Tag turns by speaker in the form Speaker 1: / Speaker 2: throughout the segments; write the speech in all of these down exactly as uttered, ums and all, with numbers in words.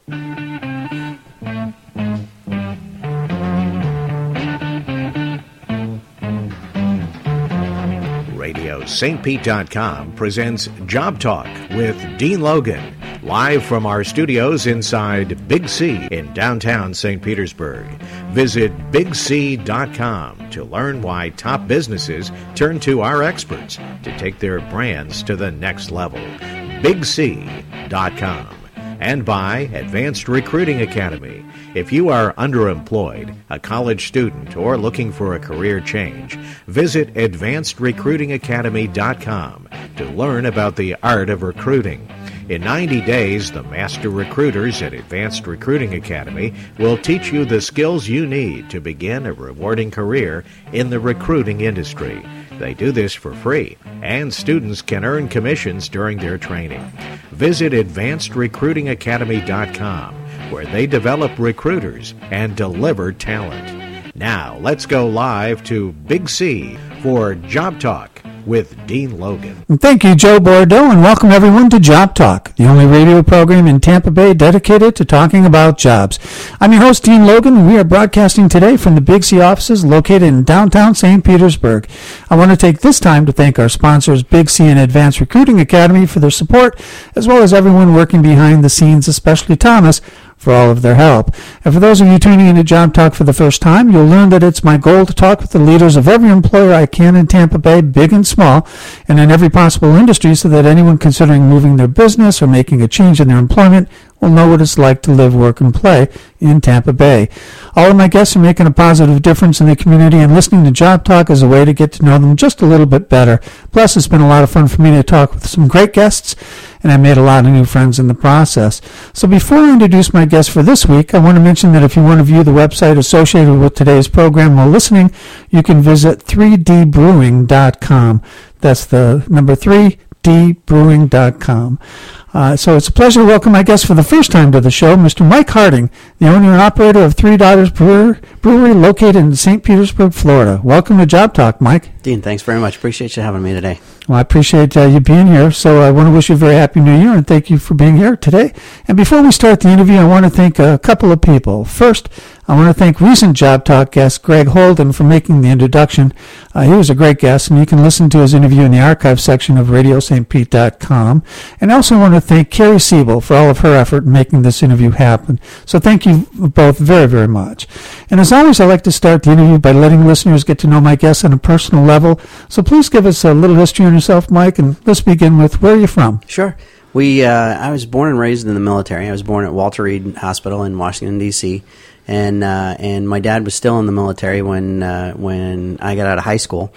Speaker 1: Radio St Pete dot com presents Job Talk with Dean Logan, live from our studios inside Big C in downtown Saint Petersburg. Visit Big C dot com to learn why top businesses turn to our experts to take their brands to the next level. Big C dot com. And by Advanced Recruiting Academy. If you are underemployed, a college student, or looking for a career change, visit Advanced Recruiting Academy dot com to learn about the art of recruiting. In ninety days, the master recruiters at Advanced Recruiting Academy will teach you the skills you need to begin a rewarding career in the recruiting industry. They do this for free, and students can earn commissions during their training. Visit Advanced Recruiting Academy dot com, where they develop recruiters and deliver talent. Now, let's go live to Big C for Job Talk with Dean Logan.
Speaker 2: Thank you, Joe Bordeaux, and welcome everyone to Job Talk, the only radio program in Tampa Bay dedicated to talking about jobs. I'm your host, Dean Logan, and we are broadcasting today from the Big C offices located in downtown Saint Petersburg. I want to take this time to thank our sponsors, Big C and Advanced Recruiting Academy, for their support, as well as everyone working behind the scenes, especially Thomas, for all of their help. And for those of you tuning into Job Talk for the first time, you'll learn that it's my goal to talk with the leaders of every employer I can in Tampa Bay, big and small, and in every possible industry, so that anyone considering moving their business or making a change in their employment will know what it's like to live, work, and play in Tampa Bay. All of my guests are making a positive difference in the community, and listening to Job Talk is a way to get to know them just a little bit better. Plus, it's been a lot of fun for me to talk with some great guests, and I made a lot of new friends in the process. So before I introduce my guest for this week, I want to mention that if you want to view the website associated with today's program while listening, you can visit three D brewing dot com. That's the number three D brewing dot com. Uh, so it's a pleasure to welcome my guest for the first time to the show, Mister Mike Harding, the owner and operator of Three Daughters Brewer, Brewery located in Saint Petersburg, Florida. Welcome to Job Talk, Mike.
Speaker 3: Dean, thanks very much. Appreciate you having me today.
Speaker 2: Well, I appreciate uh, you being here, so I want to wish you a very happy new year, and thank you for being here today. And before we start the interview, I want to thank a couple of people. First, I want to thank recent Job Talk guest Greg Holden for making the introduction. Uh, he was a great guest, and you can listen to his interview in the archive section of radio st pete dot com. And I also want to thank Carrie Siebel for all of her effort in making this interview happen. So thank you both very, very much. And as always, I like to start the interview by letting listeners get to know my guests on a personal level. So please give us a little history on yourself, Mike, and let's begin with where are you from?
Speaker 3: Sure. We, uh, I was born and raised in the military. I was born at Walter Reed Hospital in Washington, D C, and uh, and my dad was still in the military when uh, when I got out of high school,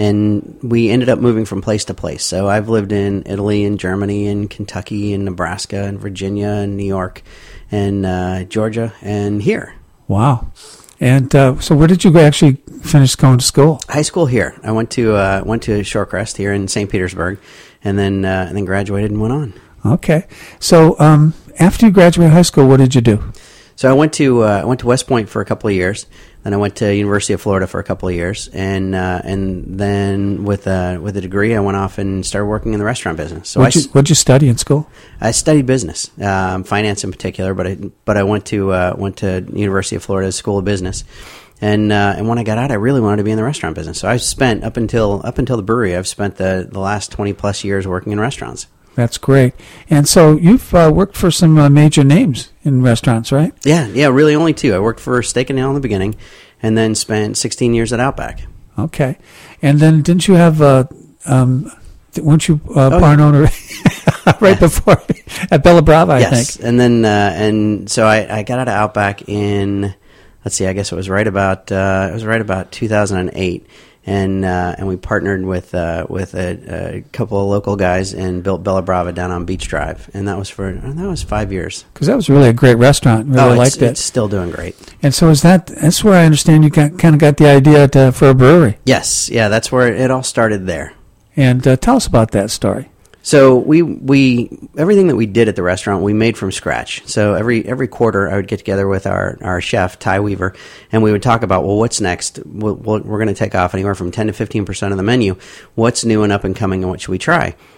Speaker 3: and we ended up moving from place to place. So I've lived in Italy and Germany and Kentucky and Nebraska and Virginia and New York and uh, Georgia and here.
Speaker 2: Wow. And uh, so where did you actually finish going to school?
Speaker 3: High school here. I went to uh, went to Shorecrest here in Saint Petersburg, and then uh, and then graduated and went on.
Speaker 2: Okay. So um, after you graduated high school, what did you do?
Speaker 3: So I went to uh, I went to West Point for a couple of years. Then I went to University of Florida for a couple of years, and uh, and then with a with a degree, I went off and started working in the restaurant business. So
Speaker 2: what'd you, what'd you study in school?
Speaker 3: I studied business, um, finance in particular, but I but I went to uh, went to University of Florida School of Business. And uh, and when I got out, I really wanted to be in the restaurant business. So I spent up until up until the brewery, I've spent the, the last twenty plus years working in restaurants.
Speaker 2: That's great. And so you've uh, worked for some uh, major names in restaurants, right?
Speaker 3: Yeah, yeah, really only two. I worked for Steak and Nail in the beginning, and then spent sixteen years at Outback.
Speaker 2: Okay. And then didn't you have, uh, um, weren't you uh,
Speaker 3: oh,
Speaker 2: barn owner right before at Bella Brava, I
Speaker 3: yes.
Speaker 2: think?
Speaker 3: And then, uh, and so I, I got out of Outback in, let's see, I guess it was right about, uh, it was right about two thousand eight. And uh, and we partnered with uh, with a, a couple of local guys and built Bella Brava down on Beach Drive, and that was for that was five years.
Speaker 2: Because that was really a great restaurant. Really
Speaker 3: oh,
Speaker 2: liked
Speaker 3: it's,
Speaker 2: it.
Speaker 3: It's still doing great.
Speaker 2: And so is that that's where I understand you got, kind of got the idea to, for a brewery.
Speaker 3: Yes, yeah, that's where it all started there.
Speaker 2: And uh, tell us about that story.
Speaker 3: So we we everything that we did at the restaurant we made from scratch. So every every quarter I would get together with our, our chef Ty Weaver, and we would talk about, well, what's next? We'll, we'll, we're going to take off anywhere from ten to fifteen percent of the menu. What's new and up and coming, and what should we try?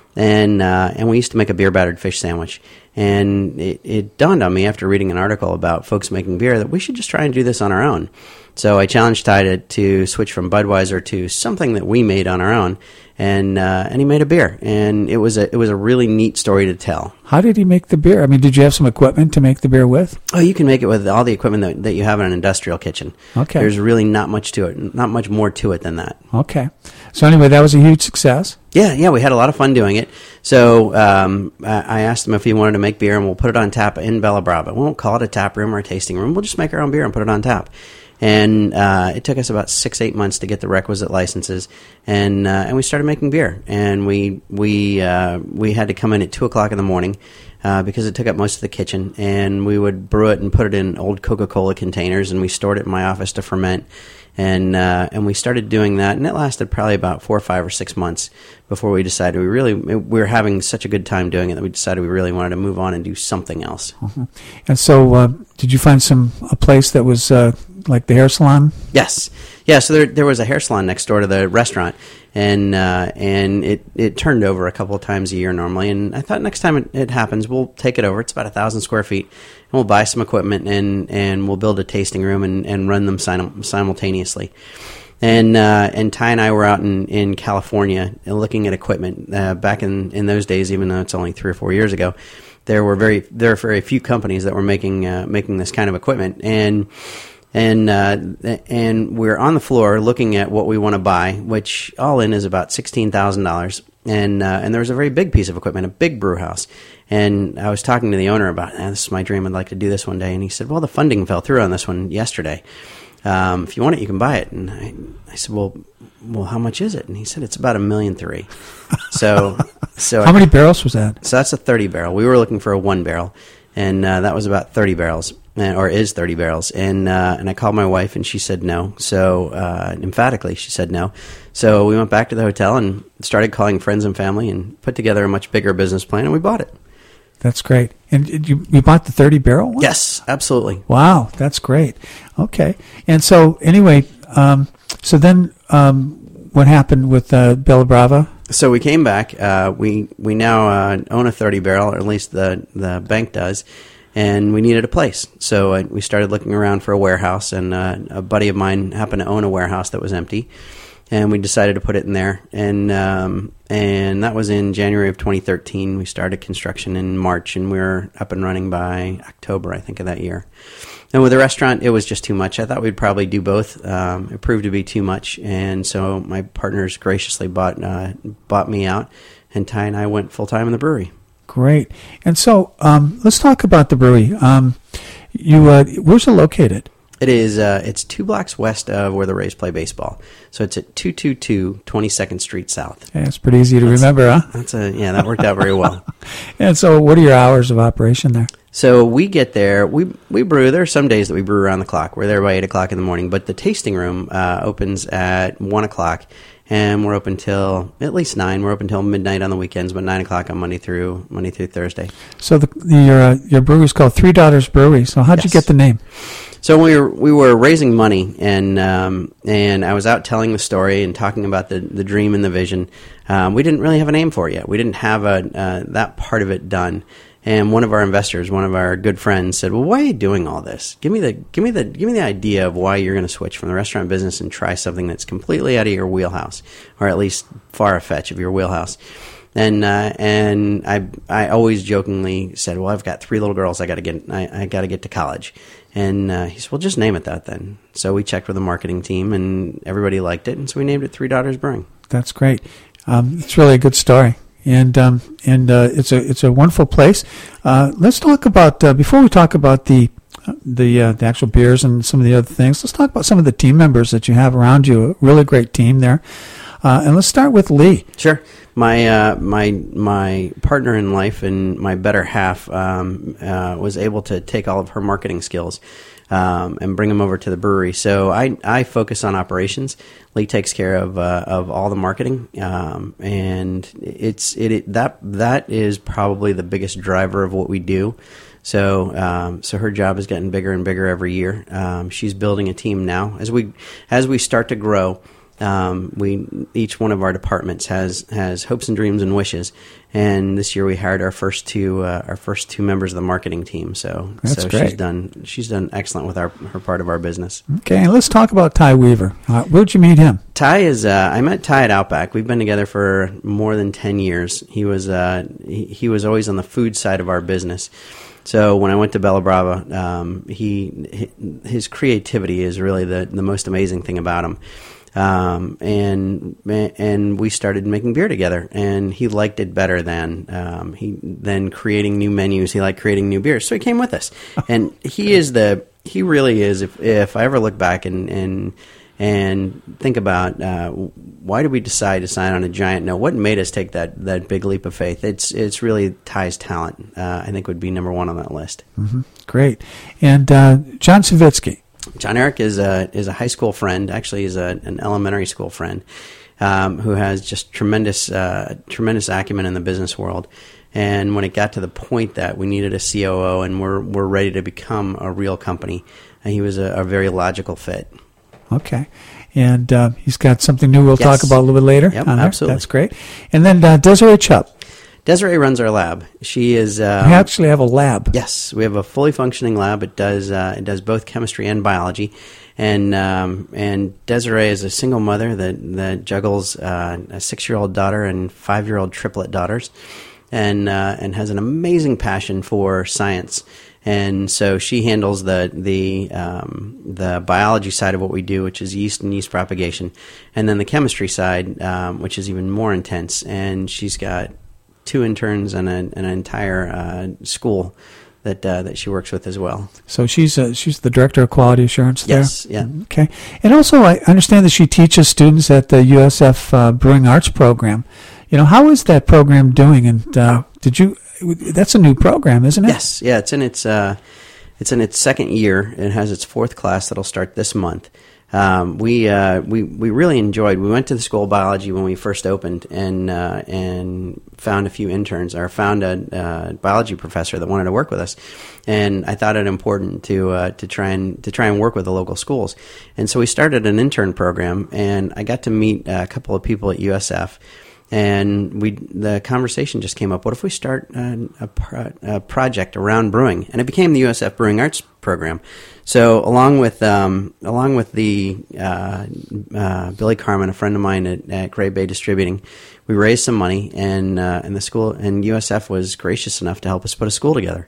Speaker 3: and uh, and we used to make a beer battered fish sandwich. And it, it dawned on me after reading an article about folks making beer that we should just try and do this on our own. So I challenged Ty to, to switch from Budweiser to something that we made on our own, and uh, and he made a beer, and it was a it was a really neat story to tell.
Speaker 2: How did he make the beer? I mean, did you have some equipment to make the beer with?
Speaker 3: Oh, you can make it with all the equipment that, that you have in an industrial kitchen.
Speaker 2: Okay.
Speaker 3: There's really not much to it, not much more to it than that.
Speaker 2: Okay. So anyway, that was a huge success.
Speaker 3: Yeah, yeah, we had a lot of fun doing it. So um, I, I asked him if he wanted to make beer, and we'll put it on tap in Bella Brava. We won't call it a tap room or a tasting room. We'll just make our own beer and put it on tap. And uh, it took us about six, eight months to get the requisite licenses, and uh, and we started making beer. And we we uh, we had to come in at two o'clock in the morning uh, because it took up most of the kitchen. And we would brew it and put it in old Coca-Cola containers, and we stored it in my office to ferment. And uh, and we started doing that, and it lasted probably about four or five or six months before we decided we really we were having such a good time doing it that we decided we really wanted to move on and do something else.
Speaker 2: Mm-hmm. And so, uh, did you find some a place that was uh, like the hair salon?
Speaker 3: Yes, yeah. So there there was a hair salon next door to the restaurant, and uh, and it, it turned over a couple of times a year normally. And I thought next time it, it happens, we'll take it over. It's about a thousand square feet. And we'll buy some equipment, and, and we'll build a tasting room and, and run them sim- simultaneously. And uh, and Ty and I were out in, in California looking at equipment. Uh, back in, in those days, even though it's only three or four years ago, there were very there were very few companies that were making uh, making this kind of equipment. And and uh, and we're on the floor looking at what we want to buy, which all in is about sixteen thousand dollars. And uh, and there was a very big piece of equipment, a big brew house. And I was talking to the owner about, ah, this is my dream, I'd like to do this one day. And he said, well, the funding fell through on this one yesterday. Um, if you want it, you can buy it. And I, I said, well, well, how much is it? And he said, it's about a million three. So, so
Speaker 2: how many barrels was that?
Speaker 3: So that's a thirty barrel. We were looking for a one barrel, and uh, that was about thirty barrels, or is thirty barrels. And uh, and I called my wife, and she said no. So uh, emphatically, she said no. So we went back to the hotel and started calling friends and family, and put together a much bigger business plan, and we bought it.
Speaker 2: That's great. And you you bought the thirty barrel one?
Speaker 3: Yes, absolutely.
Speaker 2: Wow, that's great. Okay. And so anyway, um, so then um, what happened with uh, Bella Brava?
Speaker 3: So we came back. Uh, we we now uh, own a thirty barrel, or at least the the bank does, and we needed a place. So uh, we started looking around for a warehouse, and uh, a buddy of mine happened to own a warehouse that was empty. And we decided to put it in there, and um, and that was in January of twenty thirteen. We started construction in March, and we were up and running by October, I think, of that year. And with the restaurant, it was just too much. I thought we'd probably do both. Um, it proved to be too much, and so my partners graciously bought uh, bought me out, and Ty and I went full time in the brewery.
Speaker 2: Great. And so um, let's talk about the brewery. Um, you uh, where's it located?
Speaker 3: It is. Uh, it's two blocks west of where the Rays play baseball. So it's at two twenty-two twenty-second Street South.
Speaker 2: Yeah, it's pretty easy to
Speaker 3: that's,
Speaker 2: remember, huh?
Speaker 3: That's a yeah. That worked out very well.
Speaker 2: And so, what are your hours of operation there?
Speaker 3: So we get there. We we brew. There are some days that we brew around the clock. We're there by eight o'clock in the morning. But the tasting room uh, opens at one o'clock, and we're open till at least nine. We're open till midnight on the weekends, but nine o'clock on Monday through Monday through Thursday.
Speaker 2: So the, the your uh, your brewery is called Three Daughters Brewery. So how'd
Speaker 3: Yes.
Speaker 2: you get the name?
Speaker 3: So we were we were raising money, and um, and I was out telling the story and talking about the, the dream and the vision. Um, we didn't really have a name for it yet. We didn't have a uh, that part of it done. And one of our investors, one of our good friends, said, "Well, why are you doing all this? Give me the give me the give me the idea of why you're going to switch from the restaurant business and try something that's completely out of your wheelhouse, or at least far-fetched of your wheelhouse." And uh, and I I always jokingly said, "Well, I've got three little girls. I got to get I, I got to get to college." And uh, he said, "Well, just name it that then." So we checked with the marketing team, and everybody liked it, and so we named it Three Daughters Brewing.
Speaker 2: That's great. Um, it's really a good story, and um, and uh, it's a it's a wonderful place. Uh, let's talk about uh, before we talk about the the uh, the actual beers and some of the other things. Let's talk about some of the team members that you have around you. A really great team there. Uh, and let's start with Lee.
Speaker 3: Sure. My uh, my my partner in life and my better half um, uh, was able to take all of her marketing skills um, and bring them over to the brewery. So I, I focus on operations. Lee takes care of uh, of all the marketing, um, and it's it, it that that is probably the biggest driver of what we do. So, um, so her job is getting bigger and bigger every year. Um, she's building a team now as we as we start to grow. Um, we each one of our departments has has hopes and dreams and wishes, and this year we hired our first two uh, our first two members of the marketing team. So
Speaker 2: That's
Speaker 3: so
Speaker 2: great.
Speaker 3: she's done she's done excellent with our her part of our business.
Speaker 2: Okay, and let's talk about Ty Weaver. Uh, where'd you meet him?
Speaker 3: Ty is uh, I met Ty at Outback. We've been together for more than ten years. He was uh, he, he was always on the food side of our business. So when I went to Bella Brava, um, he his creativity is really the the most amazing thing about him. Um, and and we started making beer together, and he liked it better than um, he than creating new menus. He liked creating new beers, so he came with us. And he is the he really is. If if I ever look back and and and think about uh, why did we decide to sign on a giant note? What made us take that that big leap of faith? It's it's really Ty's talent. Uh, I think would be number one on that list.
Speaker 2: Mm-hmm. Great. And uh, John Savitsky.
Speaker 3: John Eric is a is a high school friend. Actually, he's a, an elementary school friend um, who has just tremendous uh, tremendous acumen in the business world. And when it got to the point that we needed a C O O and we're we're ready to become a real company, uh, he was a, a very logical fit.
Speaker 2: Okay. And uh, he's got something new we'll
Speaker 3: Yes.
Speaker 2: talk about a little bit later.
Speaker 3: Yep,
Speaker 2: on there.
Speaker 3: absolutely.
Speaker 2: That's great. And then uh, Desiree Chupp.
Speaker 3: Desiree runs our lab. She is. Um,
Speaker 2: We actually have a lab.
Speaker 3: Yes, we have a fully functioning lab. It does uh, it does both chemistry and biology, and um, and Desiree is a single mother that that juggles uh, a six year old daughter and five year old triplet daughters, and uh, and has an amazing passion for science. And so she handles the the um, the biology side of what we do, which is yeast and yeast propagation, and then the chemistry side, um, which is even more intense. And she's got two interns and a, an entire uh, school that uh, that she works with as well.
Speaker 2: So she's uh, she's the director of quality assurance there.
Speaker 3: Yes, yeah.
Speaker 2: Okay. And also, I understand that she teaches students at the U S F uh, Brewing Arts program. You know, how is that program doing? And uh, did you? That's a new program, isn't it?
Speaker 3: Yes, yeah. It's in its uh, it's in its second year. It has its fourth class that'll start this month. Um, we uh, we we really enjoyed. We went to the School of Biology when we first opened, and uh, and found a few interns, or found a uh, biology professor that wanted to work with us. And I thought it important to uh, to try and to try and work with the local schools. And so we started an intern program, and I got to meet a couple of people at U S F. And we, the conversation just came up. What if we start a, a, pro, a project around brewing? And it became the U S F Brewing Arts program. So, along with um, along with the uh, uh, Billy Carmen, a friend of mine at, at Great Bay Distributing, we raised some money, and uh, and the school and U S F was gracious enough to help us put a school together.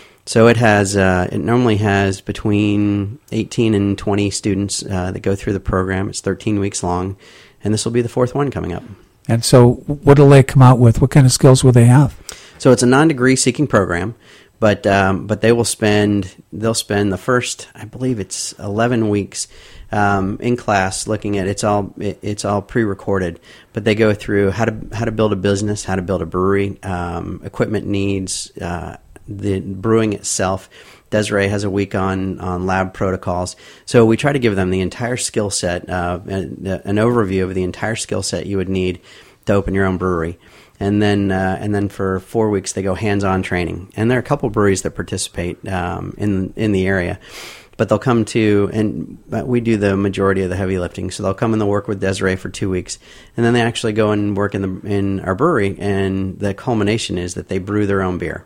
Speaker 3: So it has uh, it normally has between eighteen and twenty students uh, that go through the program. It's thirteen weeks long, and this will be the fourth one coming up.
Speaker 2: And so what will they come out with? What kind of skills will they have?
Speaker 3: So it's a non-degree seeking program, but um, but they will spend they'll spend the first, I believe it's eleven weeks um, in class looking at it's all it, it's all pre-recorded, but they go through how to how to build a business, how to build a brewery, um, equipment needs, uh, the brewing itself. Desiree has a week on, on lab protocols. So we try to give them the entire skill set, uh, an, an overview of the entire skill set you would need to open your own brewery. And then uh, and then for four weeks they go hands-on training. And there are a couple breweries that participate um, in in the area. But they'll come to, and we do the majority of the heavy lifting. So they'll come and they'll work with Desiree for two weeks. And then they actually go and work in the in our brewery. And the culmination is that they brew their own beer.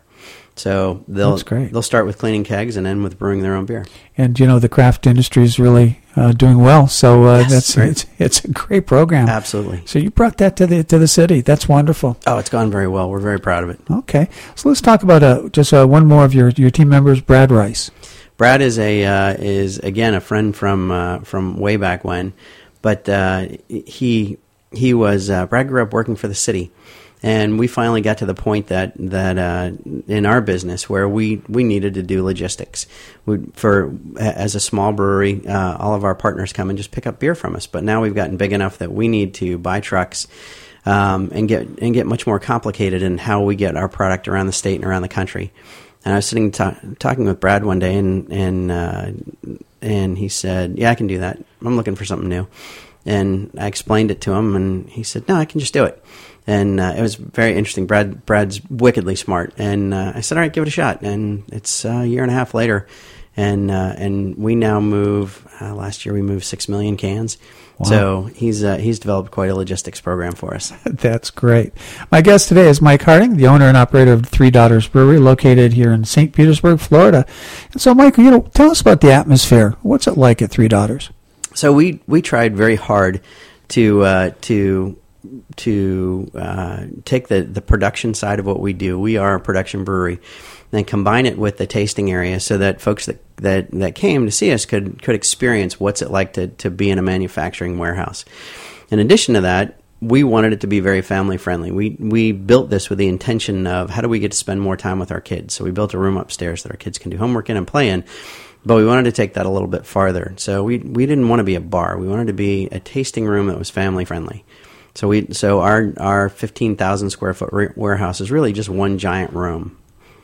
Speaker 3: So they'll
Speaker 2: That's great.
Speaker 3: they'll start with cleaning kegs and end with brewing their own beer.
Speaker 2: And you know the craft industry is really uh, doing well, so uh,
Speaker 3: Yes,
Speaker 2: that's
Speaker 3: right.
Speaker 2: it's, it's a great program.
Speaker 3: Absolutely.
Speaker 2: So you brought that to the to the city. That's wonderful.
Speaker 3: Oh, it's gone very well. We're very proud of it.
Speaker 2: Okay, so let's talk about uh, just uh, one more of your, your team members, Brad Rice.
Speaker 3: Brad is a uh, is again a friend from uh, from way back when, but uh, he he was uh, Brad grew up working for the city. And we finally got to the point that that uh, in our business where we, we needed to do logistics. We, for as a small brewery, uh, all of our partners come and just pick up beer from us. But now we've gotten big enough that we need to buy trucks um, and get and get much more complicated in how we get our product around the state and around the country. And I was sitting ta- talking with Brad one day, and and uh, and he said, "Yeah, I can do that. I'm looking for something new." And I explained it to him, and he said, "No, I can just do it." And uh, it was very interesting. Brad Brad's wickedly smart, and uh, I said, "All right, give it a shot." And it's uh, a year and a half later, and uh, and we now move. Uh, last year we moved six million cans.
Speaker 2: Wow.
Speaker 3: So he's uh, he's developed quite a logistics program for us.
Speaker 2: That's great. My guest today is Mike Harding, the owner and operator of Three Daughters Brewery, located here in Saint Petersburg, Florida. And so, Mike, you know, tell us about the atmosphere. What's it like at Three Daughters?
Speaker 3: So we we tried very hard to uh, to to uh, take the, the production side of what we do. We are a production brewery, and combine it with the tasting area so that folks that, that, that came to see us could could experience what's it like to, to be in a manufacturing warehouse. In addition to that, we wanted it to be very family friendly. We we built this with the intention of how do we get to spend more time with our kids. So we built a room upstairs that our kids can do homework in and play in. But we wanted to take that a little bit farther. So we we didn't want to be a bar. We wanted to be a tasting room that was family friendly. So we so our our fifteen thousand square foot re- warehouse is really just one giant room,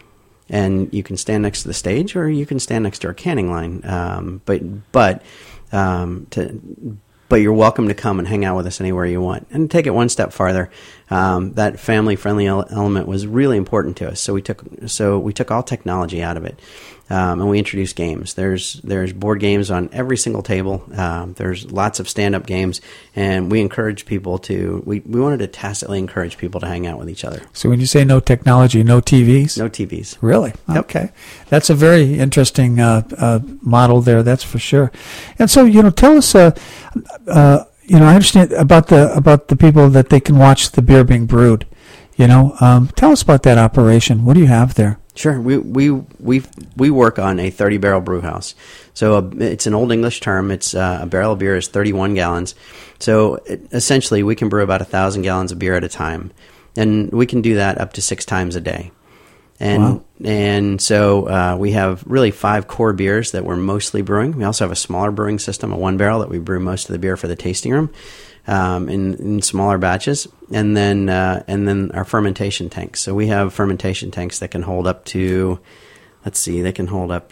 Speaker 3: and you can stand next to the stage or you can stand next to our canning line. Um, but but um, to but you're welcome to come and hang out with us anywhere you want. And take it one step farther, um, that family friendly element was really important to us. So we took so we took all technology out of it. Um, and we introduced games. There's there's board games on every single table. Um, there's lots of stand-up games, and we encourage people to. We, we wanted to tacitly encourage people to hang out with each other.
Speaker 2: So when you say no technology, no T Vs?
Speaker 3: No T Vs.
Speaker 2: Really?
Speaker 3: Yep.
Speaker 2: Okay. That's a very interesting uh, uh, model there. That's for sure. And so, you know, tell us. Uh, uh, you know, I understand about the about the people that they can watch the beer being brewed. You know, um, tell us about that operation. What do you have there?
Speaker 3: Sure. We we we we work on a thirty barrel brew house. So a, it's an old English term. It's uh, a barrel of beer is thirty-one gallons. So it, essentially, we can brew about a thousand gallons of beer at a time, and we can do that up to six times a day. And
Speaker 2: wow.
Speaker 3: and so uh, we have really five core beers that we're mostly brewing. We also have a smaller brewing system, a one barrel that we brew most of the beer for the tasting room. Um, in, in smaller batches, and then uh, and then our fermentation tanks. So we have fermentation tanks that can hold up to, let's see, they can hold up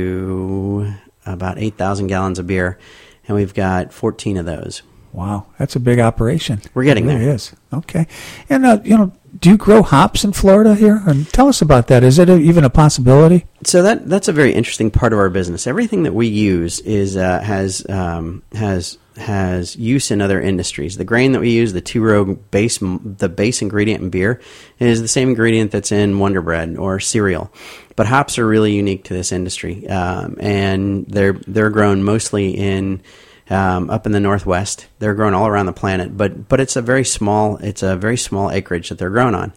Speaker 3: to about eight thousand gallons of beer, and we've got fourteen of those.
Speaker 2: Wow, that's a big operation.
Speaker 3: We're getting
Speaker 2: it really
Speaker 3: there.
Speaker 2: It is. Okay. And, uh, you know, do you grow hops in Florida here? And tell us about that. Is it a, even a possibility?
Speaker 3: So that that's a very interesting part of our business. Everything that we use is uh, has um, has has use in other industries. The grain that we use, the two-row base, the base ingredient in beer, is the same ingredient that's in Wonder Bread or cereal. But hops are really unique to this industry, um, and they're they're grown mostly in um, up in the Northwest. They're grown all around the planet, but but it's a very small it's a very small acreage that they're grown on.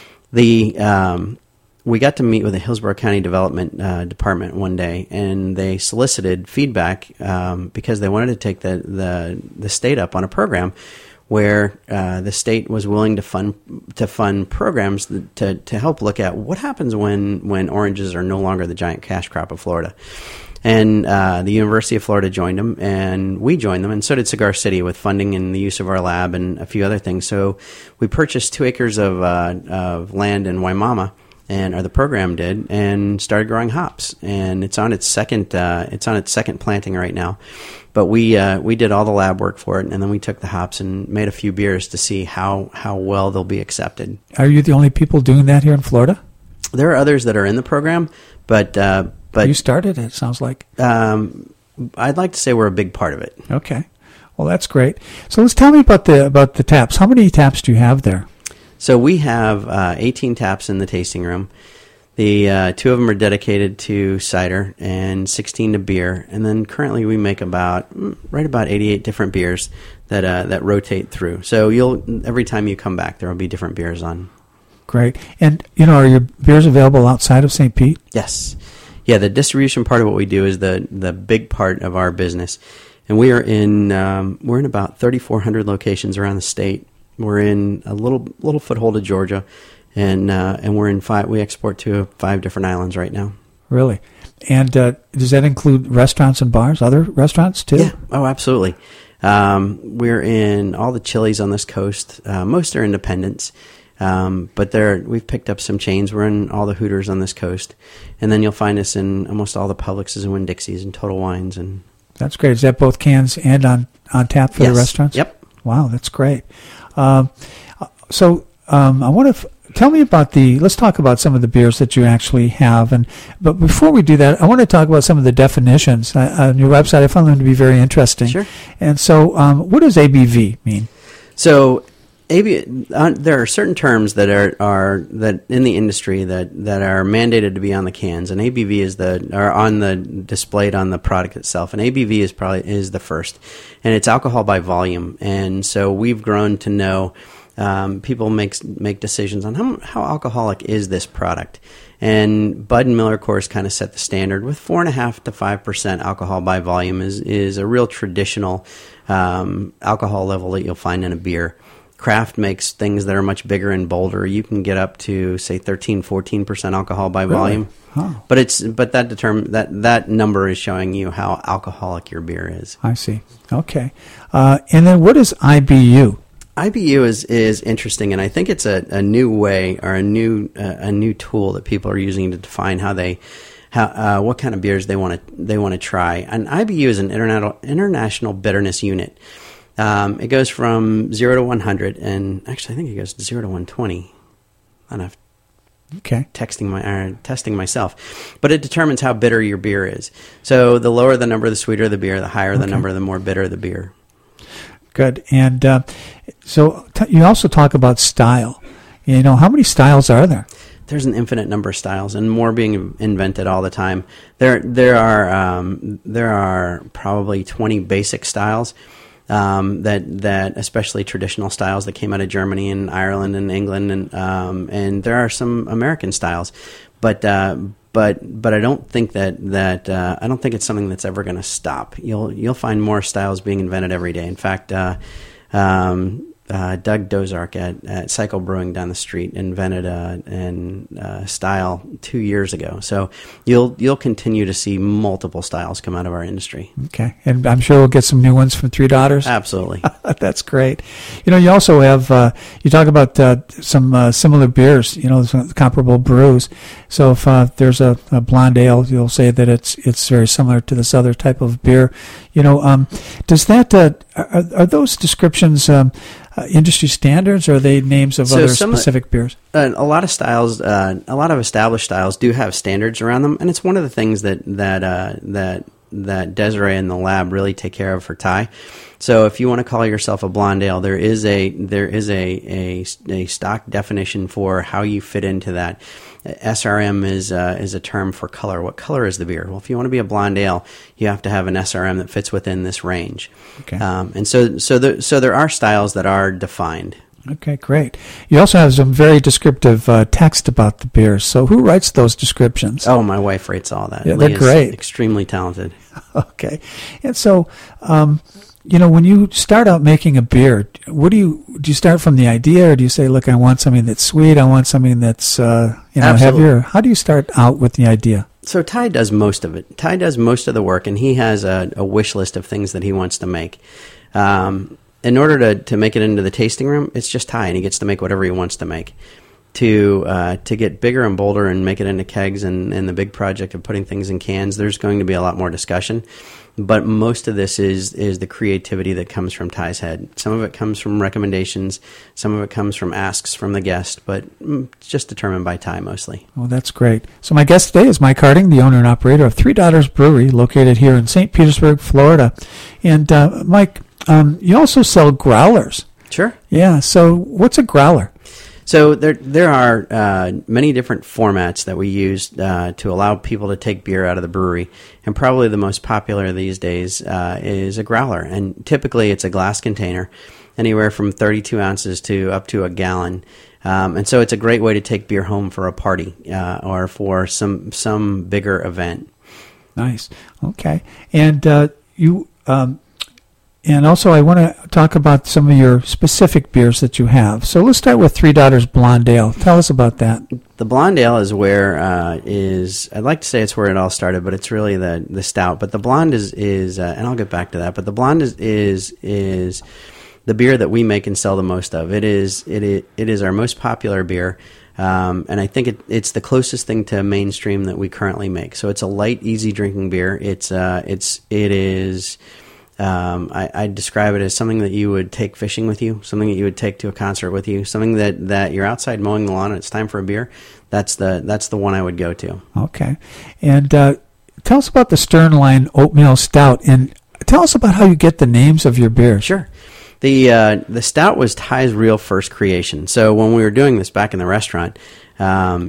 Speaker 3: The um, we got to meet with the Hillsborough County Development uh, Department one day, and they solicited feedback um, because they wanted to take the, the the state up on a program where uh, the state was willing to fund to fund programs to to help look at what happens when when oranges are no longer the giant cash crop of Florida. And uh, the University of Florida joined them, and we joined them, and so did Cigar City with funding and the use of our lab and a few other things. So we purchased two acres of uh, of land in Waimama, and or the program did, and started growing hops. And it's on its second uh, it's on its second planting right now. But we uh, we did all the lab work for it, and then we took the hops and made a few beers to see how, how well they'll be accepted.
Speaker 2: Are you the only people doing that here in Florida?
Speaker 3: There are others that are in the program, but uh, but
Speaker 2: you started it. Sounds like.
Speaker 3: Um, I'd like to say we're a big part of it.
Speaker 2: Okay, well that's great. So let's tell me about the about the taps. How many taps do you have there?
Speaker 3: So we have uh, eighteen taps in the tasting room. The uh, two of them are dedicated to cider and sixteen to beer, and then currently we make about right about eighty-eight different beers that uh, that rotate through. So you'll every time you come back, there will be different beers on.
Speaker 2: Great, and you know, are your beers available outside of Saint Pete?
Speaker 3: Yes, yeah. The distribution part of what we do is the the big part of our business, and we are in um, we're in about thirty-four hundred locations around the state. We're in a little little foothold of Georgia. And uh, and we're in five. We export to five different islands right now.
Speaker 2: Really, and uh, does that include restaurants and bars? Other restaurants too?
Speaker 3: Yeah. Oh, absolutely. Um, we're in all the Chili's on this coast. Uh, most are independents, um, but there we've picked up some chains. We're in all the Hooters on this coast, and then you'll find us in almost all the Publixes and Winn-Dixies and Total Wines. And
Speaker 2: that's great. Is that both cans and on, on tap for
Speaker 3: yes.
Speaker 2: the restaurants?
Speaker 3: Yep.
Speaker 2: Wow, that's great. Um, so um, I want to. F- tell me about the, let's talk about some of the beers that you actually have. And But before we do that, I want to talk about some of the definitions. Uh, on your website, I found them to be very interesting.
Speaker 3: Sure.
Speaker 2: And so um, what does A B V mean?
Speaker 3: So A B, uh, there are certain terms that are, are that in the industry that, that are mandated to be on the cans, and A B V is the are on the displayed on the product itself. And A B V is probably is the first, and it's alcohol by volume. And so we've grown to know um, people make make decisions on how how alcoholic is this product. And Bud and Miller Coors kind of set the standard with four and a half to five percent alcohol by volume is is a real traditional um, alcohol level that you'll find in a beer. Craft makes things that are much bigger and bolder. You can get up to say thirteen, fourteen percent alcohol by
Speaker 2: Really?
Speaker 3: volume.
Speaker 2: Huh.
Speaker 3: But it's but that determine that that number is showing you how alcoholic your beer is.
Speaker 2: I see. Okay. Uh, and then what is I B U?
Speaker 3: I B U is, is interesting, and I think it's a, a new way or a new uh, a new tool that people are using to define how they how uh, what kind of beers they want to they want to try. And I B U is an international international bitterness unit. Um, it goes from zero to one hundred, and actually I think it goes to zero to one twenty. I don't know.
Speaker 2: Okay.
Speaker 3: Texting my uh, testing myself, but it determines how bitter your beer is. So the lower the number, the sweeter the beer. The higher the
Speaker 2: Okay.
Speaker 3: number, the more bitter the beer.
Speaker 2: Good. And uh, so t- you also talk about style. You know, how many styles are there?
Speaker 3: There's an infinite number of styles, and more being invented all the time. There, there are um, there are probably twenty basic styles um, that that especially traditional styles that came out of Germany and Ireland and England, and um, and there are some American styles, but. Uh, But but I don't think that that uh, I don't think it's something that's ever going to stop. You'll you'll find more styles being invented every day. In fact, uh, um, uh, Doug Dozark at, at Cycle Brewing down the street invented a an, uh, style two years ago. So you'll you'll continue to see multiple styles come out of our industry.
Speaker 2: Okay. And I'm sure we'll get some new ones from Three Daughters.
Speaker 3: Absolutely.
Speaker 2: That's great. You know, you also have, uh, you talk about uh, some uh, similar beers, you know, some comparable brews. So if uh, there's a, a blonde ale, you'll say that it's it's very similar to this other type of beer. You know, um, does that, uh, are, are those descriptions um, uh, industry standards, or are they names of
Speaker 3: So
Speaker 2: other
Speaker 3: some of-
Speaker 2: specific beers?
Speaker 3: Uh, a lot of styles, uh, a lot of established styles do have standards around them, and it's one of the things that that uh, that that Desiree and the lab really take care of for Thai. So if you want to call yourself a blonde ale, there is a there is a a, a stock definition for how you fit into that. S R M is uh, is a term for color. What color is the beer? Well, if you want to be a blonde ale, you have to have an S R M that fits within this range.
Speaker 2: Okay.
Speaker 3: Um, and so so there, so there are styles that are defined.
Speaker 2: Okay, great. You also have some very descriptive uh, text about the beers. So who writes those descriptions?
Speaker 3: Oh, my wife rates all that.
Speaker 2: Yeah, they're
Speaker 3: Leah's
Speaker 2: great.
Speaker 3: Extremely talented.
Speaker 2: Okay. And so, um, you know, when you start out making a beer, what do you, do you start from the idea, or do you say, look, I want something that's sweet, I want something that's, uh, you know,
Speaker 3: Absolutely.
Speaker 2: heavier? How do you start out with the idea?
Speaker 3: So Ty does most of it. Ty does most of the work, and he has a, a wish list of things that he wants to make. Um, in order to, to make it into the tasting room, it's just Ty, and he gets to make whatever he wants to make. To uh, to get bigger and bolder and make it into kegs and, and the big project of putting things in cans, there's going to be a lot more discussion. But most of this is is the creativity that comes from Ty's head. Some of it comes from recommendations. Some of it comes from asks from the guest, but mm, it's just determined by Ty mostly.
Speaker 2: Oh, that's great. So my guest today is Mike Harding, the owner and operator of Three Daughters Brewery, located here in Saint Petersburg, Florida. And uh, Mike, um, you also sell growlers.
Speaker 3: Sure.
Speaker 2: Yeah. So what's a growler?
Speaker 3: So there there are uh, many different formats that we use uh, to allow people to take beer out of the brewery, and probably the most popular these days uh, is a growler. And typically it's a glass container, anywhere from thirty-two ounces to up to a gallon. Um, and so it's a great way to take beer home for a party uh, or for some some bigger event.
Speaker 2: Nice. Okay. And uh, you... Um, And also, I want to talk about some of your specific beers that you have. So let's start with Three Daughters Blonde Ale. Tell us about that.
Speaker 3: The blonde ale is where uh, is I'd like to say it's where it all started, but it's really the the stout. But the blonde is is uh, and I'll get back to that. But the blonde is is is the beer that we make and sell the most of. It is it is, it is our most popular beer. Um, and I think it, it's the closest thing to mainstream that we currently make. So it's a light, easy drinking beer. It's uh, it's it is. um, I, I describe it as something that you would take fishing with you, something that you would take to a concert with you, something that, that you're outside mowing the lawn and it's time for a beer. That's the that's the one I would go to.
Speaker 2: Okay. And uh, tell us about the Sternline Oatmeal Stout, and tell us about how you get the names of your beers.
Speaker 3: Sure. The uh, the stout was Ty's real first creation. So when we were doing this back in the restaurant, um,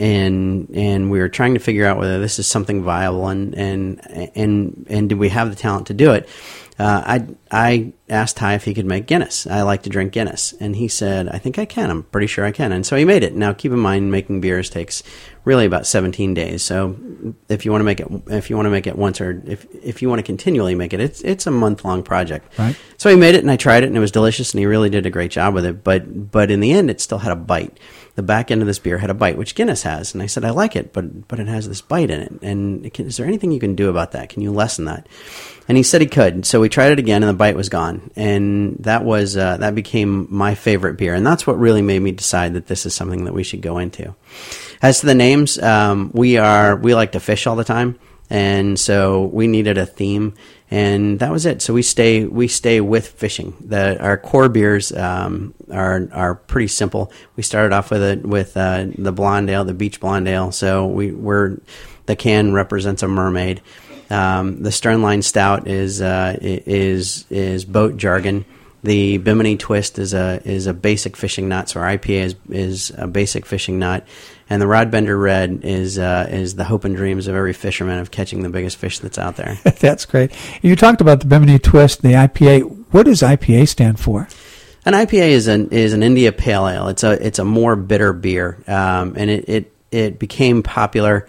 Speaker 3: and and we were trying to figure out whether this is something viable and and and and did we have the talent to do it, uh, I I asked Ty if he could make Guinness. I like to drink Guinness, and he said, "I think I can. I'm pretty sure I can." And so he made it. Now keep in mind, making beers takes really about seventeen days. So if you want to make it, if you want to make it once, or if if you want to continually make it, it's it's a month long project.
Speaker 2: Right.
Speaker 3: So he made it, and I tried it, and it was delicious, and he really did a great job with it. But but in the end, it still had a bite. The back end of this beer had a bite, which Guinness has, and I said I like it, but but it has this bite in it. And can, is there anything you can do about that? Can you lessen that? And he said he could. So we tried it again, and the bite was gone. And that was uh, that became my favorite beer, and that's what really made me decide that this is something that we should go into. As to the names, um, we are we like to fish all the time, and so we needed a theme, and that was it. So we stay we stay with fishing. The our core beers um, are are pretty simple. We started off with it with uh, the blonde ale, the beach blonde ale. So we we're the can represents a mermaid. Um, the Sternline Stout is uh, is is boat jargon. The Bimini Twist is a is a basic fishing nut, so our I P A is is a basic fishing nut, and the Rodbender Red is uh, is the hope and dreams of every fisherman of catching the biggest fish that's out there.
Speaker 2: That's great. You talked about the Bimini Twist, the I P A. What does I P A stand for?
Speaker 3: An I P A is an is an India Pale Ale. It's a it's a more bitter beer, um, and it, it it became popular.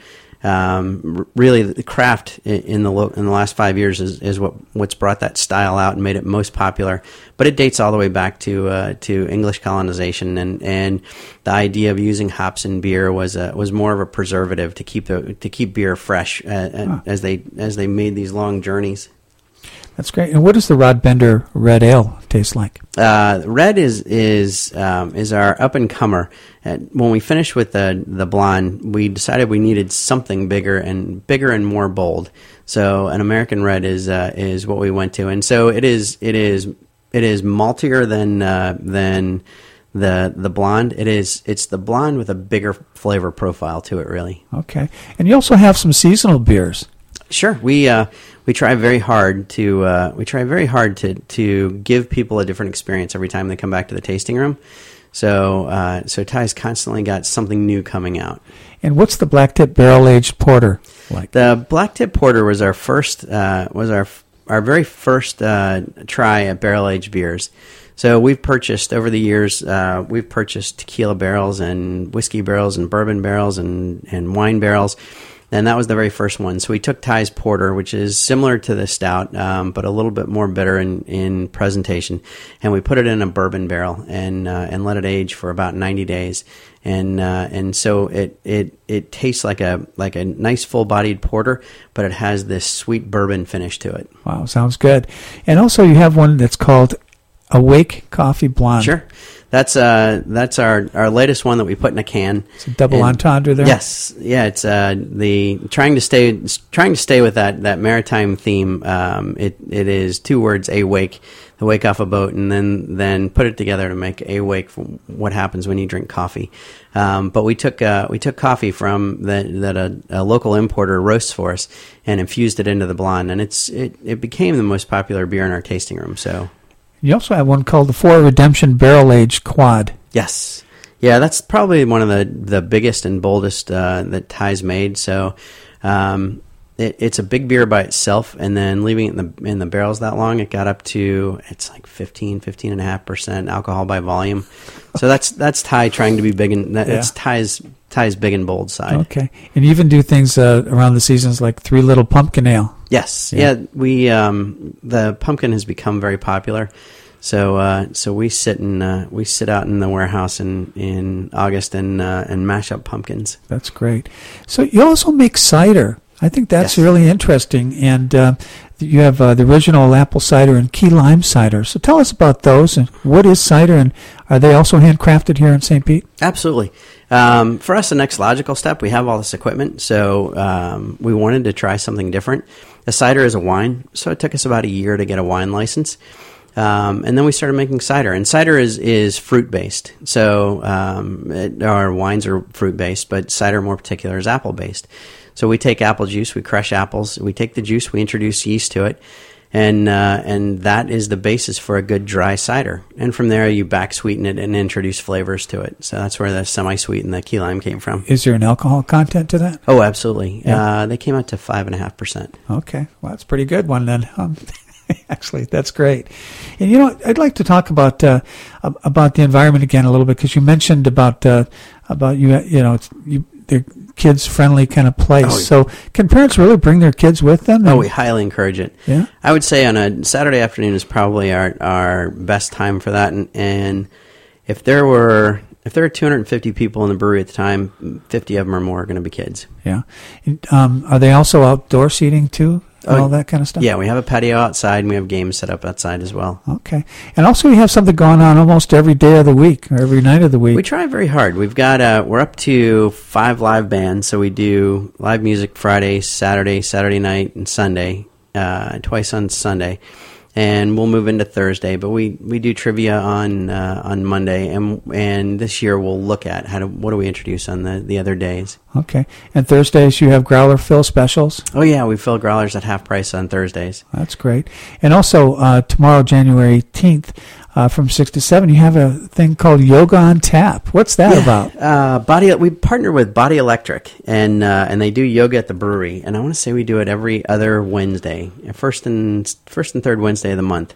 Speaker 3: Um, really, the craft in the in the last five years is, is what what's brought that style out and made it most popular. But it dates all the way back to uh, to English colonization, and, and the idea of using hops in beer was a, was more of a preservative to keep the to keep beer fresh uh, huh. as they as they made these long journeys.
Speaker 2: That's great. And what does the Rodbender Red Ale taste like?
Speaker 3: Uh, red is is um, is our up and comer. Uh, when we finished with the the blonde, we decided we needed something bigger and bigger and more bold. So an American Red is uh, is what we went to, and so it is it is it is maltier than uh, than the the blonde. It is it's the blonde with a bigger flavor profile to it, really.
Speaker 2: Okay, and you also have some seasonal beers.
Speaker 3: Sure, we uh, we try very hard to uh, we try very hard to to give people a different experience every time they come back to the tasting room. So uh, so Ty's constantly got something new coming out.
Speaker 2: And what's the Blacktip Barrel Aged Porter like?
Speaker 3: The Blacktip Porter was our first uh, was our our very first uh, try at barrel aged beers. So we've purchased over the years uh, we've purchased tequila barrels and whiskey barrels and bourbon barrels and and wine barrels. And that was the very first one. So we took Ty's Porter, which is similar to the stout, um, but a little bit more bitter in, in presentation, and we put it in a bourbon barrel and uh, and let it age for about ninety days. And uh, and so it, it it tastes like a like a nice full-bodied porter, but it has this sweet bourbon finish to it.
Speaker 2: Wow, sounds good. And also you have one that's called Awake Coffee Blonde.
Speaker 3: Sure. That's uh that's our, our latest one that we put in a can.
Speaker 2: It's a double and, entendre there.
Speaker 3: Yes, yeah. It's uh the trying to stay trying to stay with that, that maritime theme. Um, it it is two words: a wake, the wake off a boat, and then then put it together to make a wake for what happens when you drink coffee. Um, but we took uh, we took coffee from the, that a, a local importer roasts for us and infused it into the blonde, and it's it, it became the most popular beer in our tasting room. So.
Speaker 2: You also have one called the Four Redemption Barrel Aged Quad.
Speaker 3: Yes. Yeah, that's probably one of the, the biggest and boldest uh, that Ty's made. So um, it, it's a big beer by itself, and then leaving it in the, in the barrels that long, it got up to, it's like fifteen, fifteen point five percent alcohol by volume. So that's that's Ty trying to be big, and that, yeah. It's Ty's, Ty's big and bold side.
Speaker 2: Okay. And you even do things uh, around the seasons like Three Little Pumpkin Ale.
Speaker 3: Yes, yeah. yeah we um, the pumpkin has become very popular, so uh, so we sit in uh, we sit out in the warehouse in, in August and uh, and mash up pumpkins.
Speaker 2: That's great. So you also make cider. I think that's
Speaker 3: yes.
Speaker 2: really interesting. And uh, you have uh, the original apple cider and key lime cider. So tell us about those, and what is cider, and are they also handcrafted here in Saint Pete?
Speaker 3: Absolutely. Um, for us, the next logical step, we have all this equipment, so um, we wanted to try something different. The cider is a wine, so it took us about a year to get a wine license. Um, and then we started making cider, and cider is, is fruit-based. So um, it, our wines are fruit-based, but cider more particular is apple-based. So we take apple juice, we crush apples, we take the juice, we introduce yeast to it, and uh, and that is the basis for a good dry cider. And from there, you back sweeten it and introduce flavors to it. So that's where the semi-sweet and the key lime came from.
Speaker 2: Is there an alcohol content to that?
Speaker 3: Oh, absolutely.
Speaker 2: Yeah.
Speaker 3: Uh, they came out to five and a half percent.
Speaker 2: Okay, well, that's a pretty good one then. Um, Actually, that's great. And you know, I'd like to talk about uh, about the environment again a little bit, because you mentioned about uh, about you you know it's, you, they're kids friendly kind of place.
Speaker 3: Oh, yeah.
Speaker 2: So can parents really bring their kids with them?
Speaker 3: Oh, we highly encourage it.
Speaker 2: Yeah,
Speaker 3: I would say on a Saturday afternoon is probably our our best time for that. And, and if there were if there were two hundred fifty people in the brewery at the time, fifty of them or more are going to be kids.
Speaker 2: Yeah. And, um, are they also outdoor seating too? And all that kind of stuff?
Speaker 3: Yeah, we have a patio outside, and we have games set up outside as well.
Speaker 2: Okay. And also you have something going on almost every day of the week, or every night of the week.
Speaker 3: We try very hard. We've got, uh, we're up to five live bands, so we do live music Friday, Saturday, Saturday night, and Sunday, uh, twice on Sunday. And we'll move into Thursday, but we, we do trivia on uh, on Monday, and and this year we'll look at how to what do we introduce on the, the other days.
Speaker 2: Okay, and Thursdays you have growler fill specials.
Speaker 3: Oh yeah, we fill growlers at half price on Thursdays.
Speaker 2: That's great. And also uh, tomorrow, January eighteenth, uh, from six to seven, you have a thing called Yoga on Tap. What's that
Speaker 3: yeah,
Speaker 2: about?
Speaker 3: Uh, Body. We partner with Body Electric, and uh, and they do yoga at the brewery. And I want to say we do it every other Wednesday, first and first and third Wednesday of the month.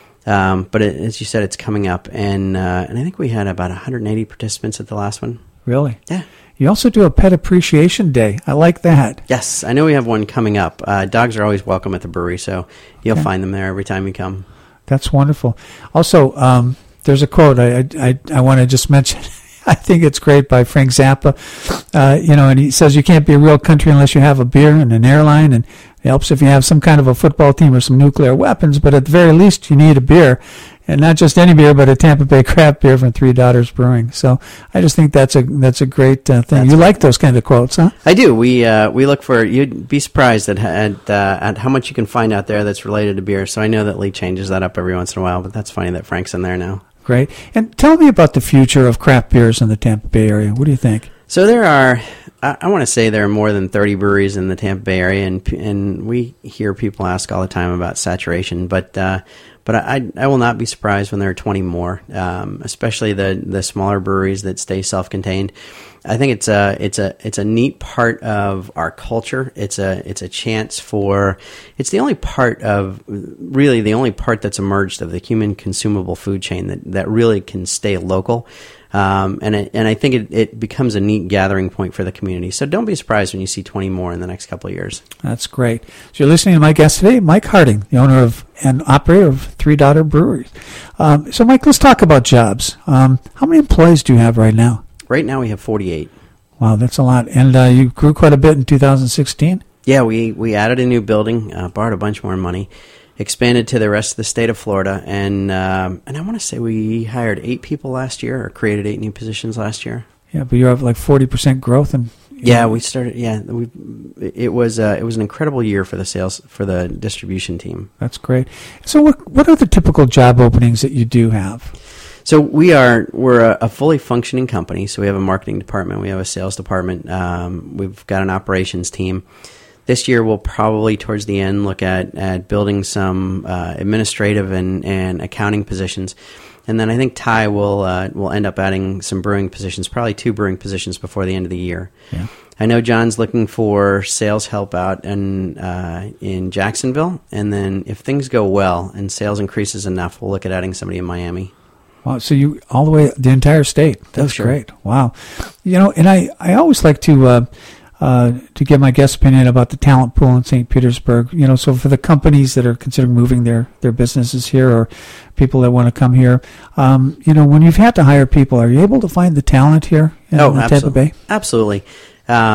Speaker 3: Um, but it, as you said, it's coming up, and uh, and I think we had about one hundred eighty participants at the last one.
Speaker 2: Really?
Speaker 3: Yeah.
Speaker 2: You also do a Pet Appreciation Day. I like that.
Speaker 3: Yes, I know we have one coming up. Uh, dogs are always welcome at the brewery, so you'll okay. find them there every time you come.
Speaker 2: That's wonderful. Also, um, there's a quote I I, I want to just mention. I think it's great, by Frank Zappa. Uh, you know, and he says you can't be a real country unless you have a beer and an airline, and it helps if you have some kind of a football team or some nuclear weapons, but at the very least you need a beer, and not just any beer, but a Tampa Bay craft beer from Three Daughters Brewing. So I just think that's a that's a great uh, thing. That's you like those kind of quotes, huh?
Speaker 3: I do. We uh, we look for, you'd be surprised at at, uh, at how much you can find out there that's related to beer. So I know that Lee changes that up every once in a while, but that's funny that Frank's in there now.
Speaker 2: Great. And tell me about the future of craft beers in the Tampa Bay area. What do you think?
Speaker 3: So there are, I, I want to say there are more than thirty breweries in the Tampa Bay area, and and we hear people ask all the time about saturation, but uh, but I I will not be surprised when there are twenty more, um, especially the the smaller breweries that stay self-contained. I think it's a it's a it's a neat part of our culture. It's a it's a chance for it's the only part of really the only part that's emerged of the human consumable food chain that, that really can stay local. Um, and it, and I think it, it becomes a neat gathering point for the community. So don't be surprised when you see twenty more in the next couple of years.
Speaker 2: That's great. So you're listening to my guest today, Mike Harding, the owner of and operator of Three Daughter Brewery. Um, so Mike, let's talk about jobs. Um, how many employees do you have right now?
Speaker 3: Right now we have forty-eight.
Speaker 2: Wow, that's a lot. And uh, you grew quite a bit in two thousand sixteen?
Speaker 3: Yeah, we, we added a new building, uh, borrowed a bunch more money, expanded to the rest of the state of Florida, and um, and I want to say we hired eight people last year, or created eight new positions last year.
Speaker 2: Yeah, but you have like forty percent growth. And
Speaker 3: yeah, we started. Yeah, we it was uh, it was an incredible year for the sales for the distribution team.
Speaker 2: That's great. So, what what are the typical job openings that you do have?
Speaker 3: So we are we're a, a fully functioning company. So we have a marketing department, we have a sales department, um, we've got an operations team. This year we'll probably towards the end look at, at building some uh, administrative and, and accounting positions, and then I think Ty will uh, will end up adding some brewing positions, probably two brewing positions before the end of the year.
Speaker 2: Yeah.
Speaker 3: I know John's looking for sales help out in uh, in Jacksonville, and then if things go well and sales increases enough, we'll look at adding somebody in Miami.
Speaker 2: Wow, so you all the way the entire state. That's
Speaker 3: oh, sure.
Speaker 2: great. Wow. You know, and I, I always like to uh, uh, to give my guest opinion about the talent pool in Saint Petersburg. You know, so for the companies that are considering moving their, their businesses here, or people that want to come here, um, you know, when you've had to hire people, are you able to find the talent here in
Speaker 3: oh,
Speaker 2: Tampa Bay?
Speaker 3: Absolutely. Um,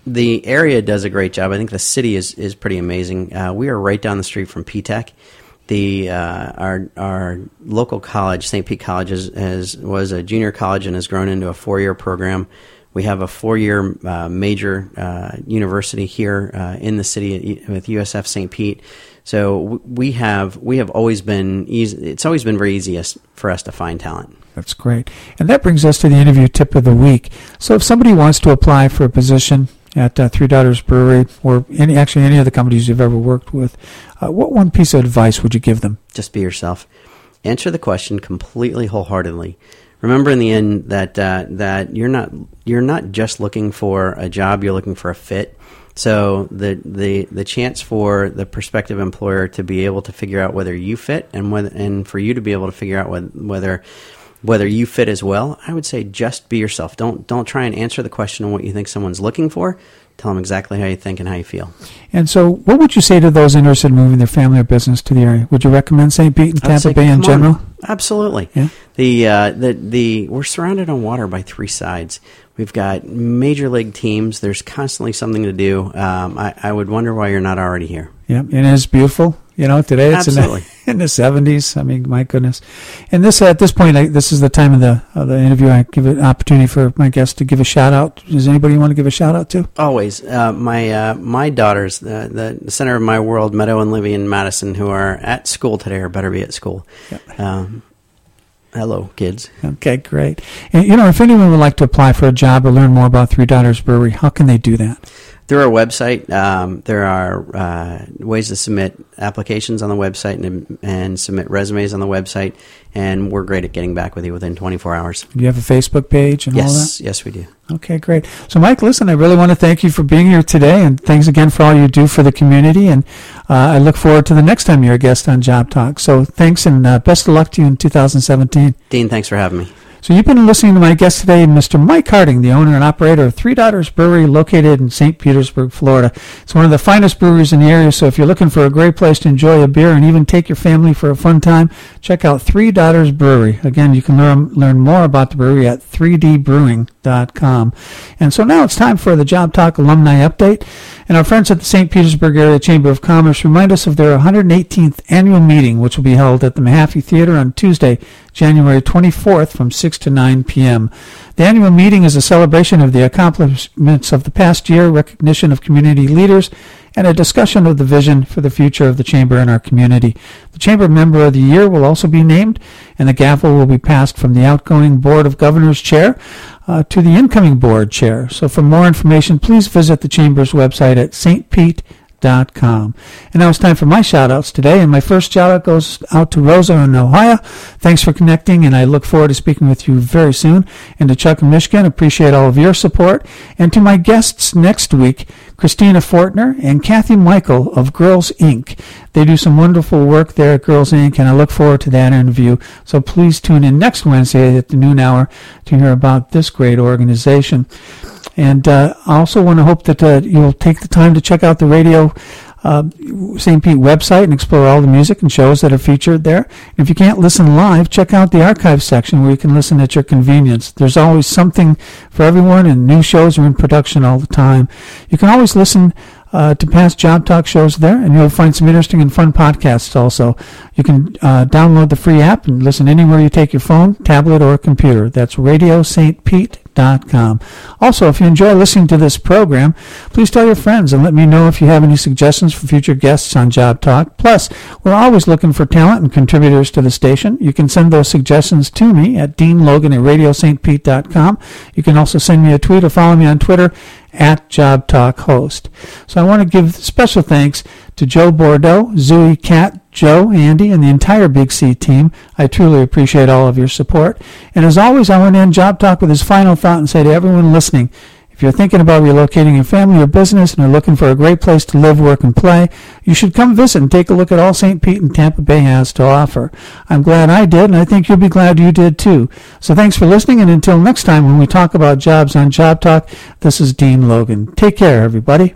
Speaker 3: the area does a great job. I think the city is, is pretty amazing. Uh, we are right down the street from P TEC. The uh, our our local college, Saint Pete College, is, is was a junior college and has grown into a four-year program. We have a four-year uh, major uh, university here uh, in the city with U S F Saint Pete. So we have we have always been easy. It's always been very easy for us to find talent.
Speaker 2: That's great. And that brings us to the interview tip of the week. So if somebody wants to apply for a position at uh, Three Daughters Brewery, or any actually any of the companies you've ever worked with, uh, what one piece of advice would you give them?
Speaker 3: Just be yourself. Answer the question completely wholeheartedly. Remember in the end that uh, that you're not you're not just looking for a job, you're looking for a fit. So the, the the chance for the prospective employer to be able to figure out whether you fit, and whether and for you to be able to figure out whether whether you fit as well, I would say just be yourself. Don't don't try and answer the question on what you think someone's looking for. Tell them exactly how you think and how you feel.
Speaker 2: And so what would you say to those interested in moving their family or business to the area? Would you recommend Saint Pete and Tampa
Speaker 3: say,
Speaker 2: Bay in general?
Speaker 3: On. Absolutely.
Speaker 2: Yeah.
Speaker 3: The uh, the the we're surrounded on water by three sides. We've got major league teams. There's constantly something to do. Um, I, I would wonder why you're not already here.
Speaker 2: Yeah, and it's beautiful. You know, today it's in the, in the seventies. I mean, my goodness. And this at this point, I, this is the time of the of the interview. I give an opportunity for my guests to give a shout out. Does anybody want to give a shout out to?
Speaker 3: Always. Uh, my uh, my daughters, uh, the, the center of my world, Meadow and Livy and Madison, who are at school today or better be at school. Yep. Um, hello, kids.
Speaker 2: Okay, great. And, you know, if anyone would like to apply for a job or learn more about Three Daughters Brewery, how can they do that?
Speaker 3: Through our website, um, there are uh, ways to submit applications on the website and, and submit resumes on the website, and we're great at getting back with you within twenty-four hours.
Speaker 2: Do you have a Facebook page and
Speaker 3: yes,
Speaker 2: all that?
Speaker 3: Yes, we do.
Speaker 2: Okay, great. So, Mike, listen, I really want to thank you for being here today, and thanks again for all you do for the community, and uh, I look forward to the next time you're a guest on Job Talk. So thanks, and uh, best of luck to you in two thousand seventeen.
Speaker 3: Dean, thanks for having me.
Speaker 2: So you've been listening to my guest today, Mister Mike Harding, the owner and operator of Three Daughters Brewery located in Saint Petersburg, Florida. It's one of the finest breweries in the area, so if you're looking for a great place to enjoy a beer and even take your family for a fun time, check out Three Daughters Brewery. Again, you can learn, learn more about the brewery at three d brewing dot com. And so now it's time for the Job Talk Alumni Update. And our friends at the Saint Petersburg Area Chamber of Commerce remind us of their one hundred eighteenth annual meeting, which will be held at the Mahaffey Theater on Tuesday, January twenty-fourth from six to nine p.m. The annual meeting is a celebration of the accomplishments of the past year, recognition of community leaders, and a discussion of the vision for the future of the Chamber and our community. The Chamber Member of the Year will also be named, and the gavel will be passed from the outgoing Board of Governors Chair uh, to the incoming Board Chair. So for more information, please visit the Chamber's website at s t pete dot com. And now it's time for my shout-outs today, and my first shout-out goes out to Rosa in Ohio. Thanks for connecting, and I look forward to speaking with you very soon. And to Chuck in Michigan, appreciate all of your support. And to my guests next week, Christina Fortner and Kathy Michael of Girls Incorporated. They do some wonderful work there at Girls Incorporated, and I look forward to that interview. So please tune in next Wednesday at the noon hour to hear about this great organization. And uh, I also want to hope that uh, you'll take the time to check out the radio uh, Saint Pete website and explore all the music and shows that are featured there. And if you can't listen live, check out the archive section where you can listen at your convenience. There's always something for everyone, and new shows are in production all the time. You can always listen Uh, to past Job Talk shows there, and you'll find some interesting and fun podcasts also. You can uh, download the free app and listen anywhere you take your phone, tablet, or computer. That's radio st pete dot com. Also, if you enjoy listening to this program, please tell your friends and let me know if you have any suggestions for future guests on Job Talk. Plus, we're always looking for talent and contributors to the station. You can send those suggestions to me at dean logan at radio st pete dot com. You can also send me a tweet or follow me on Twitter at Job Talk Host. So I want to give special thanks to Joe Bordeaux, Zooey, Kat, Joe, Andy, and the entire Big C team. I truly appreciate all of your support. And as always, I want to end Job Talk with his final thought and say to everyone listening, if you're thinking about relocating your family or business and are looking for a great place to live, work, and play, you should come visit and take a look at all Saint Pete and Tampa Bay has to offer. I'm glad I did, and I think you'll be glad you did too. So thanks for listening, and until next time when we talk about jobs on Job Talk, this is Dean Logan. Take care, everybody.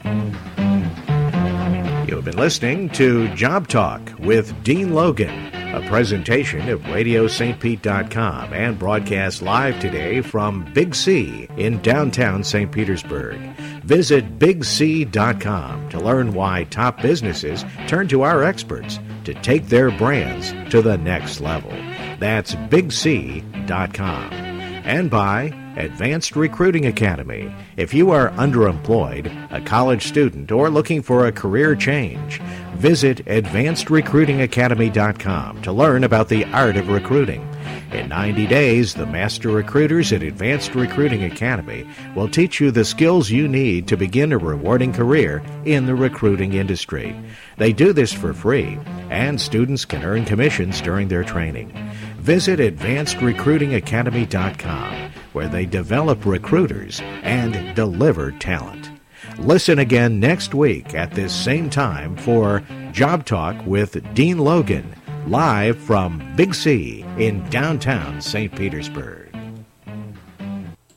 Speaker 1: You've been listening to Job Talk with Dean Logan. a presentation of radio st pete dot com and broadcast live today from Big C in downtown Saint Petersburg. Visit big c dot com to learn why top businesses turn to our experts to take their brands to the next level. That's big c dot com. And by Advanced Recruiting Academy. If you are underemployed, a college student, or looking for a career change, visit advanced recruiting academy dot com to learn about the art of recruiting. In ninety days, the master recruiters at Advanced Recruiting Academy will teach you the skills you need to begin a rewarding career in the recruiting industry. They do this for free, and students can earn commissions during their training. Visit advanced recruiting academy dot com, where they develop recruiters and deliver talent. Listen again next week at this same time for Job Talk with Dean Logan, live from Big C in downtown Saint Petersburg.